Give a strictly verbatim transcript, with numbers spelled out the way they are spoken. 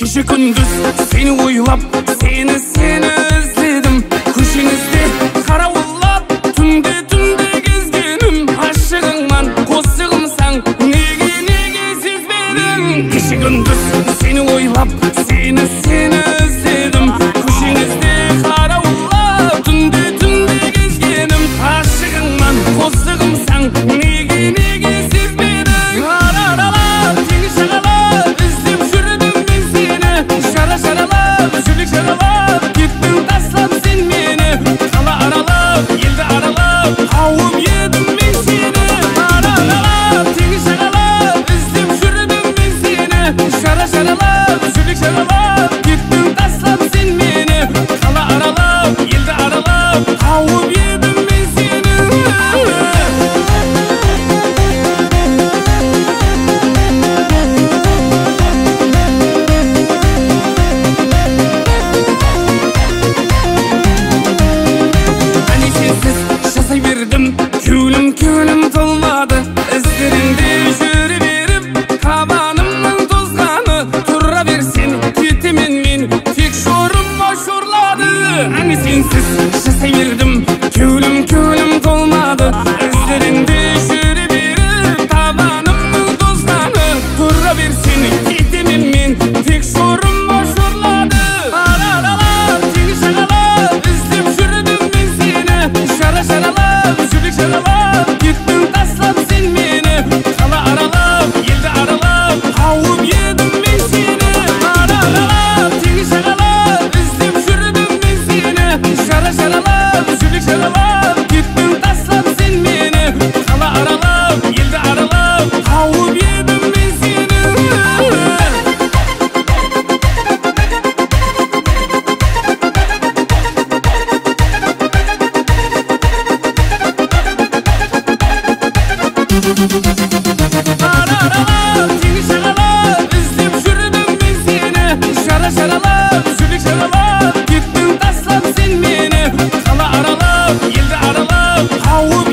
Gece gündüz seni oylap, seni seni özledim. Köşenizde karavullap, tünde tünde gezgenim. Aşığınman kosығымsan, nege nege сезбедің. Gece gündüz seni oylap, seni seni özledim. Köşenizde karavullap, tünde tünde gezgenim. Aşığınman kosығымsan, nege nege сезбедің. Araralap, teni şagalap, izlep жүрдім мен seni. Şara şaralap, жүрек жаралап, кеттің таслап sen meni. Қала аралап, елді аралап, қауып едім мен seni. Araralap, teni şagalap, izlep жүрдім мен seni. Şara şaralap, жүрек жаралап, кеттің таслап sen meni. Қала аралап, елді аралап, қауып едім мен seni. Hani sensiz жасай бердім, кеулім кеулім толмады. Іздерінде жүре беріп, табанымның тозғаны. Тұра берсен кетемен мен, тек шорым ашорлады. Hani sensiz жасай бердім, кеулім кеулім толмады. Іздерінде жүре беріп, табанымның тозғаны. Тұра берсен кетемен мен, тек шорым ашорлады. Араралап, тені шагалап, іздеп жүрдім мен seni. Şara şaralap, жүрек жаралап, кеттің таслап sen meni. Қала аралап, елді аралап, қауып едім мен seni. Араралап, тені шагалап, іздеп жүрдім мен seni. Шара шаралап, жүрек жаралап, кеттің таслап sen meni. Қала аралап, елді аралап, қауып едім мен seni. Araralap, teni şagalap, izlep жүрдім мен seni. Şara şaralap, жүрек жаралап, кеттің таслап sen meni. Қала аралап, елді аралап, қауып